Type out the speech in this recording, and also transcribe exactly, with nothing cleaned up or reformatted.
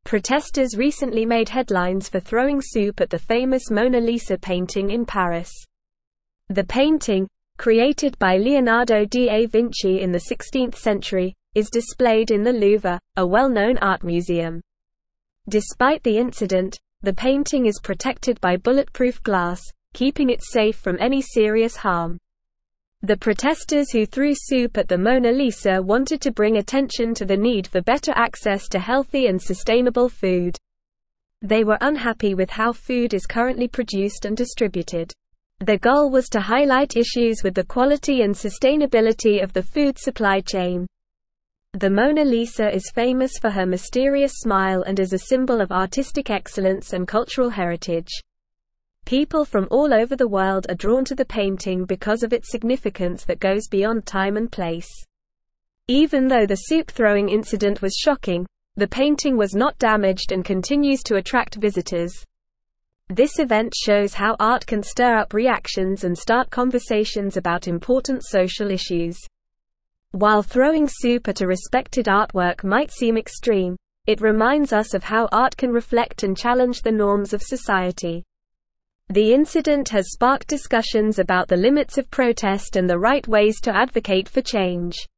Protesters recently made headlines for throwing soup at the famous Mona Lisa painting in Paris. The painting, created by Leonardo da Vinci in the sixteenth century, is displayed in the Louvre, a well-known art museum. Despite the incident, the painting is protected by bulletproof glass, keeping it safe from any serious harm. The protesters who threw soup at the Mona Lisa wanted to bring attention to the need for better access to healthy and sustainable food. They were unhappy with how food is currently produced and distributed. The goal was to highlight issues with the quality and sustainability of the food supply chain. The Mona Lisa is famous for her mysterious smile and is a symbol of artistic excellence and cultural heritage. People from all over the world are drawn to the painting because of its significance that goes beyond time and place. Even though the soup-throwing incident was shocking, the painting was not damaged and continues to attract visitors. This event shows how art can stir up reactions and start conversations about important social issues. While throwing soup at a respected artwork might seem extreme, it reminds us of how art can reflect and challenge the norms of society. The incident has sparked discussions about the limits of protest and the right ways to advocate for change.